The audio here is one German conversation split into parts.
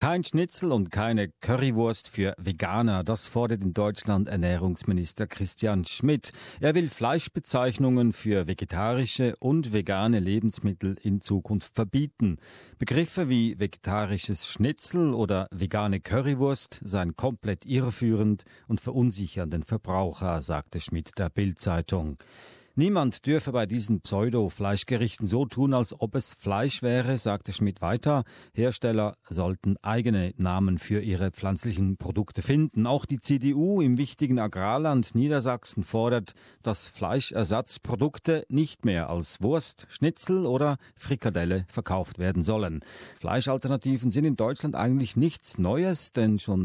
Kein Schnitzel und keine Currywurst für Veganer, das fordert in Deutschland Ernährungsminister Christian Schmidt. Er will Fleischbezeichnungen für vegetarische und vegane Lebensmittel in Zukunft verbieten. Begriffe wie vegetarisches Schnitzel oder vegane Currywurst seien komplett irreführend und verunsichern den Verbraucher, sagte Schmidt der Bild-Zeitung. Niemand dürfe bei diesen Pseudo-Fleischgerichten so tun, als ob es Fleisch wäre, sagte Schmidt weiter. Hersteller sollten eigene Namen für ihre pflanzlichen Produkte finden. Auch die CDU im wichtigen Agrarland Niedersachsen fordert, dass Fleischersatzprodukte nicht mehr als Wurst, Schnitzel oder Frikadelle verkauft werden sollen. Fleischalternativen sind in Deutschland eigentlich nichts Neues, denn schon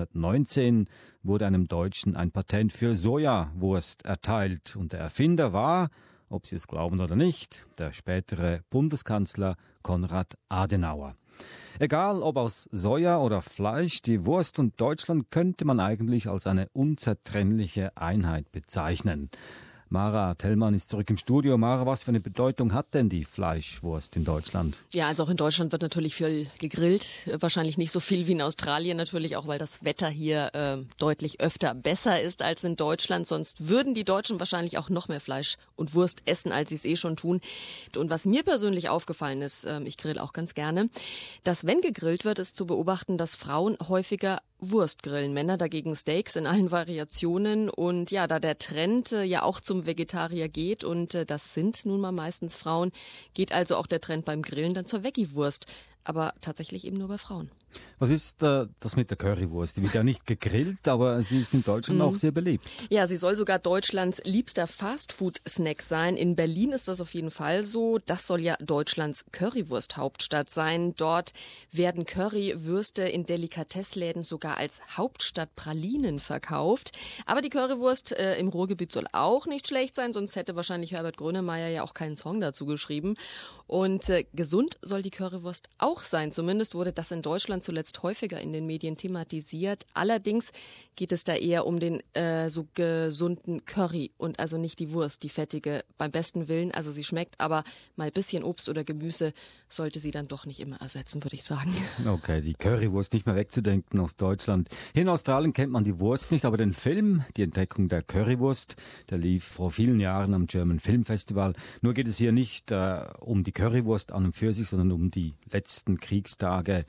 1919 wurde einem Deutschen ein Patent für Sojawurst erteilt und der Erfinder war, ob Sie es glauben oder nicht, der spätere Bundeskanzler Konrad Adenauer. Egal ob aus Soja oder Fleisch, die Wurst und Deutschland könnte man eigentlich als eine unzertrennliche Einheit bezeichnen. Mara Tellmann ist zurück im Studio. Mara, was für eine Bedeutung hat denn die Fleischwurst in Deutschland? Ja, also auch in Deutschland wird natürlich viel gegrillt. Wahrscheinlich nicht so viel wie in Australien natürlich, auch weil das Wetter hier deutlich öfter besser ist als in Deutschland. Sonst würden die Deutschen wahrscheinlich auch noch mehr Fleisch und Wurst essen, als sie es eh schon tun. Und was mir persönlich aufgefallen ist, ich grill auch ganz gerne, dass wenn gegrillt wird, ist zu beobachten, dass Frauen häufiger Wurst grillen, Männer dagegen Steaks in allen Variationen. Und ja, da der Trend ja auch zum Vegetarier geht und das sind nun mal meistens Frauen, geht also auch der Trend beim Grillen dann zur Veggie-Wurst. Aber tatsächlich eben nur bei Frauen. Was ist das mit der Currywurst? Die wird ja nicht gegrillt, aber sie ist in Deutschland auch sehr beliebt. Ja, sie soll sogar Deutschlands liebster Fastfood-Snack sein. In Berlin ist das auf jeden Fall so. Das soll ja Deutschlands Currywurst-Hauptstadt sein. Dort werden Currywürste in Delikatessläden sogar als Hauptstadtpralinen verkauft. Aber die Currywurst im Ruhrgebiet soll auch nicht schlecht sein, sonst hätte wahrscheinlich Herbert Grönemeyer ja auch keinen Song dazu geschrieben. Und gesund soll die Currywurst auch sein. Zumindest wurde das in Deutschland zuletzt häufiger in den Medien thematisiert. Allerdings geht es da eher um den so gesunden Curry und also nicht die Wurst, die fettige. Beim besten Willen, also sie schmeckt, aber mal ein bisschen Obst oder Gemüse sollte sie dann doch nicht immer ersetzen, würde ich sagen. Okay, die Currywurst nicht mehr wegzudenken aus Deutschland. Hier in Australien kennt man die Wurst nicht, aber den Film, die Entdeckung der Currywurst, der lief vor vielen Jahren am German Film Festival. Nur geht es hier nicht um die Currywurst an und für sich, sondern um die letzten Kriegstage.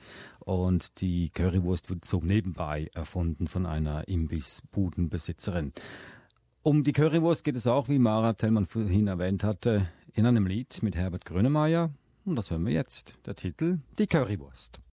Und die Currywurst wird so nebenbei erfunden von einer Imbissbudenbesitzerin. Um die Currywurst geht es auch, wie Mara Tellmann vorhin erwähnt hatte, in einem Lied mit Herbert Grönemeyer. Und das hören wir jetzt. Der Titel: Die Currywurst.